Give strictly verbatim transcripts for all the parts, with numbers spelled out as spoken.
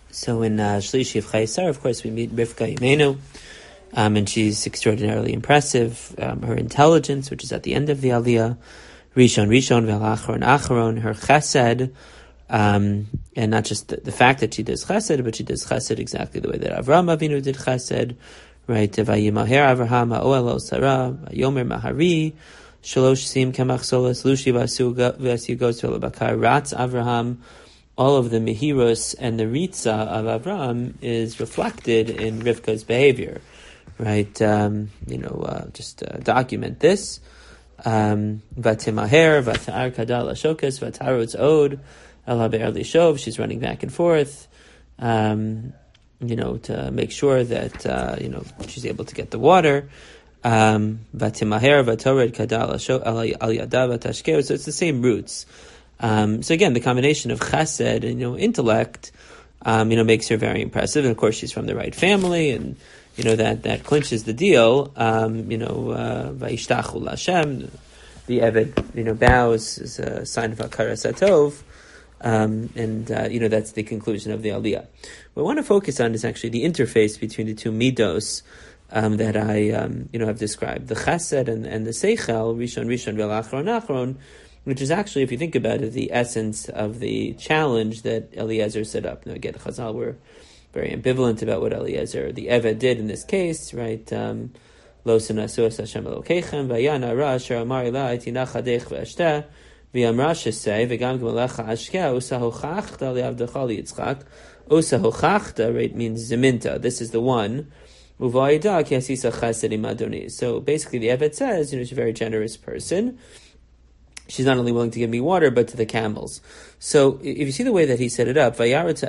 So in uh, Shlishi of Chayesar, of course, we meet Rivka Imenu, um, and she's extraordinarily impressive. Um, her intelligence, which is at the end of the Aliyah, Rishon, Rishon, Ve'al Acharon, her Chesed, um, and not just the, the fact that she does Chesed, but she does Chesed exactly the way that Avraham Avinu did Chesed, right? Vayimaher Avraham Ha'oel Sarah, Yomer Mahari, Shalosh Sim Kamach Solas, Lushi Vasu goes to Bakar, Ratz Avraham. All of the Mehirus and the Ritza of Avram is reflected in Rivka's behavior, right? Um, you know, uh, just uh, document this. Vatimaher, Vatar Kadal Ashokas, Vatarutz Od, El Be'er Lishov, she's running back and forth, um, you know, to make sure that, uh, you know, she's able to get the water. Um, Vatimaher, Vatored Kadal Ashok, Al Yadav, Vatashkeo, so it's the same roots. Um, so again, the combination of chesed and, you know, intellect, um, you know, makes her very impressive. And of course, she's from the right family, and, you know, that, that clinches the deal. Um, you know, vayishtachu l'Hashem, the Eved, you know, bows as a sign of hakaras hatov. Um, and, uh, you know, that's the conclusion of the Aliyah. What I want to focus on is actually the interface between the two midos, um, that I, um, you know, have described. The chesed and, and the seichel, rishon, rishon, ve'al achron, achron, which is actually, if you think about it, the essence of the challenge that Eliezer set up. Now again, Chazal were very ambivalent about what Eliezer, the Eved, did in this case, right? Um, Lo senasu es Hashem Elokeichem, v'yan hara asher amar elai tinach hadech v'ashteh, v'yamra shesei, v'gam gemalecha ashkeh, usa hochachta le'avdecha liyitzchak, usa hochachta, right, means zeminta. This is the one. Uvayida ki asisa chesed im adoni. So basically the Eved says, you know, she's a very generous person. She's not only willing to give me water, but to the camels. So if you see the way that he set it up,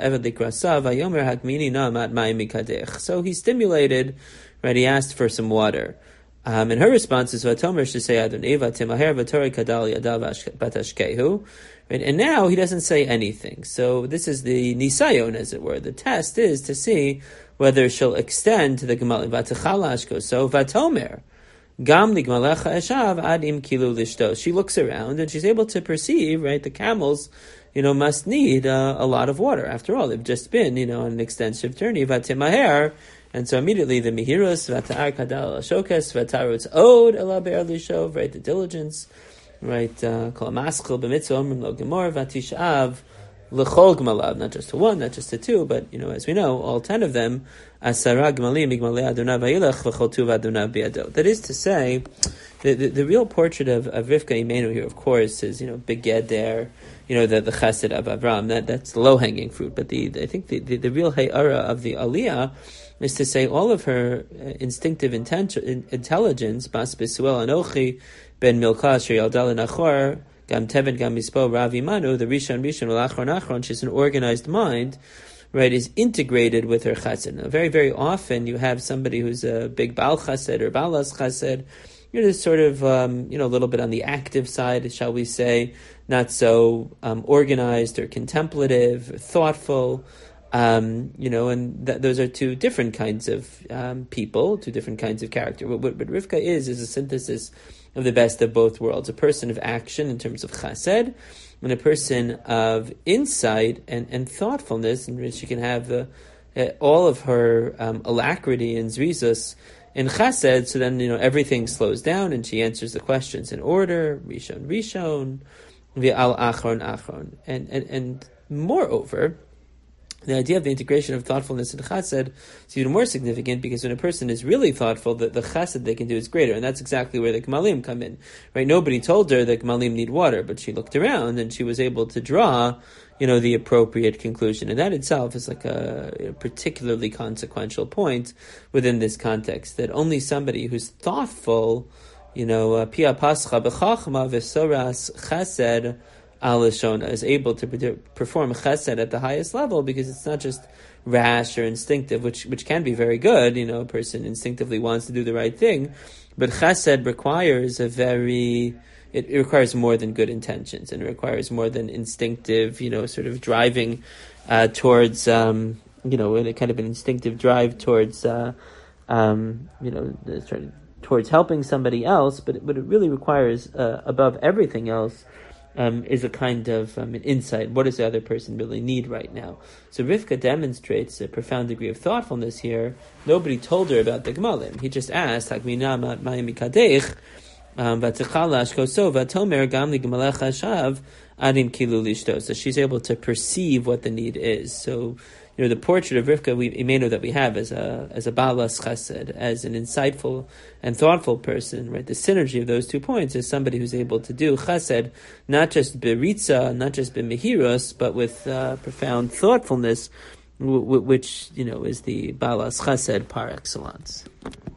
so he stimulated, right, he asked for some water. Um, and her response is, right, and now he doesn't say anything. So this is the nisayon, as it were. The test is to see whether she'll extend to the gemalim. So vatomer. She looks around and she's able to perceive, right, the camels, you know, must need uh, a lot of water. After all, they've just been, you know, on an extensive journey. And so immediately the mihirus, vatar kadal ashokas, vatarutz od ela be'er lishov, right, the diligence, right, kol maschil b'mitzvah omrim lo gemor, vatishav l'chol gmalav, not just to one, not just to two, but, you know, as we know, all ten of them, asara gmalim igmalei adonav vayilach v'chol tuv adonav biado. That is to say, the, the, the real portrait of, of Rivka Imenu here, of course, is, you know, big ged there, you know, the, the chesed of Avram, that, that's the low-hanging fruit. But the, the I think the, the, the real hayara of the Aliyah is to say all of her instinctive inten- intelligence, bas besuel anochi, ben milka asher yaldal nachor, Gam Teven, Gam Mispo, Ravi Manu, the Rishon, Rishon, Achron, Achron, she's an organized mind, right, is integrated with her chesed. Now, very, very often you have somebody who's a big Baal chesed or Baalas chesed, you know, sort of, um, you know, a little bit on the active side, shall we say, not so um, organized or contemplative, thoughtful, um, you know, and th- those are two different kinds of um, people, two different kinds of character. What, what, what Rivka is, is a synthesis of the best of both worlds, a person of action in terms of chesed, and a person of insight and, and thoughtfulness, in which she can have uh, uh, all of her um, alacrity and zrizus in chesed, so then, you know, everything slows down and she answers the questions in order, rishon, rishon, v'al achron, achron. And, and, and moreover, the idea of the integration of thoughtfulness and chesed is even more significant, because when a person is really thoughtful, the, the chesed they can do is greater, and that's exactly where the Gmalim come in. Right? Nobody told her that Gmalim need water, but she looked around and she was able to draw, you know, the appropriate conclusion, and that itself is like a, a particularly consequential point within this context. That only somebody who's thoughtful, you know, pia pascha b'chachma v'soras chesed Alashona, is able to perform chesed at the highest level, because it's not just rash or instinctive, which which can be very good. You know, a person instinctively wants to do the right thing, but chesed requires a very, it, it requires more than good intentions, and it requires more than instinctive, you know, sort of driving uh, towards, um, you know, in a kind of an instinctive drive towards, uh, um, you know, towards helping somebody else, but, but it really requires, uh, above everything else, um, is a kind of um, an insight. What does the other person really need right now? So Rivka demonstrates a profound degree of thoughtfulness here. Nobody told her about the Gemalim. He just asked, "Hakmina ma'ayim mikadech." Um, so she's able to perceive what the need is. So, you know, the portrait of Rivka, we, we may know that we have as a as a balas chesed, as an insightful and thoughtful person, right? The synergy of those two points is somebody who's able to do chesed, not just beritza, not just b'mehiros, but with uh, profound thoughtfulness, w- w- which, you know, is the balas chesed par excellence.